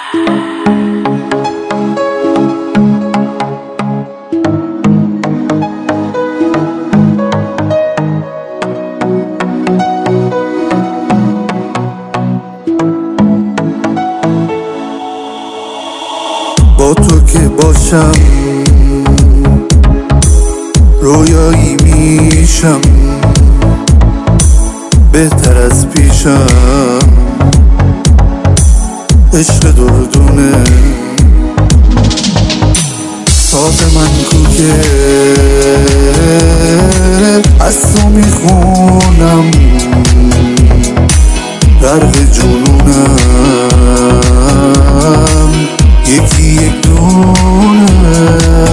با تو که باشم رویایی میشم، بهتر از پیشم. عشق دردونه تازه من کو که از تو میخونم، غرق جنونم یکی یک دونه.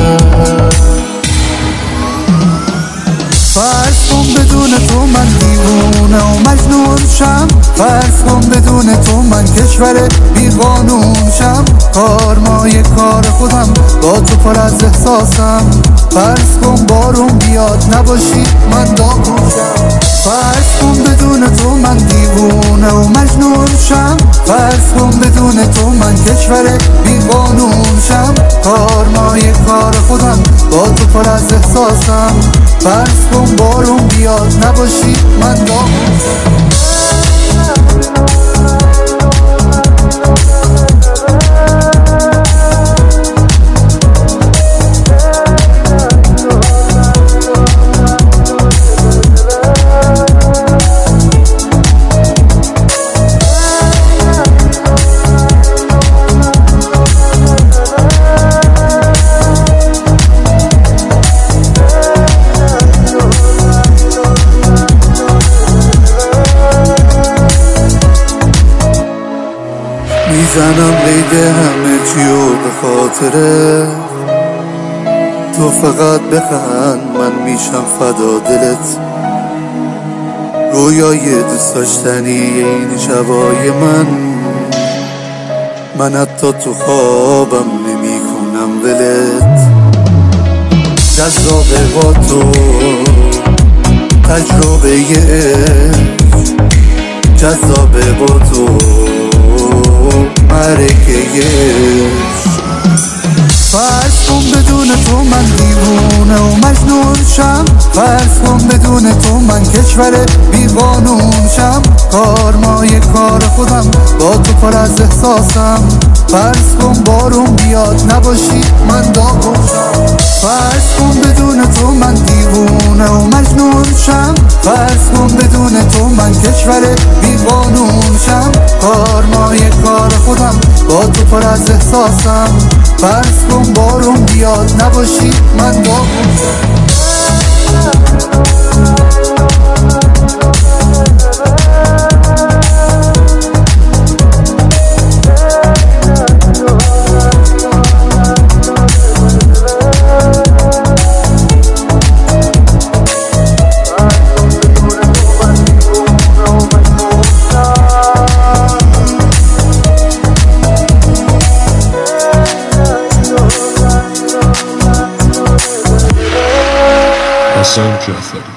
فرض کن بدون تو من دیوونه و مجنون شم، فرض کن بدون تو من کشور بی قانون شم، کارمای کار خودم با تو پر از احساسم. فرض کن بارون بیاد نباشی من داغون شم، فرض کن بدون تو من دیوونه و مجنون شم، فرض کن بدون تو من کشور بی قانون شم، کارمای کار خودم با تو پر از احساسم. فرض کن بارون بیاد نباشی من داغون شم. میزنم قید همه چیو به خاطره تو، فقط بخند من میشم فدا دلت. رویای دوست داشتنی این شبای من حتی تو خوابم نمی کنم ولت. جذابه با تو تجربه عشق، جذابه با تو مرکه عشق. فرض کن بدون تو من دیوونه و مجنون شم، فرض کن بدون تو من کشور بی قانون شم، کارمای کار خودم با تو پر از احساسم. فرض کن بارون بیاد نباشی من داغون شم، فرض کن بدون تو من دیوونه و مجنون شم، فرض کن بدون تو من کشور بی قانون شم، کارمای کار خودم با تو پر از احساسم. فرض کن بارون بیاد نباشی من داغون شم. حسن جعفری